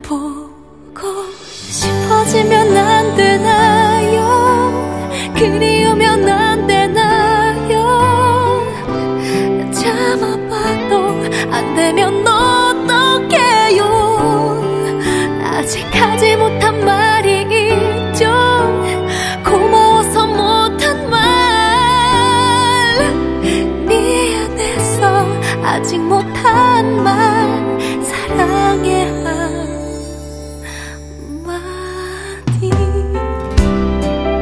보고 싶어지면 안 되나요? 그리우면 안 되나요? 참아봐도 안 되면 어떡해요? 아직 하지 못한 말이 있죠. 고마워서 못한 말 미안해서 아직 못한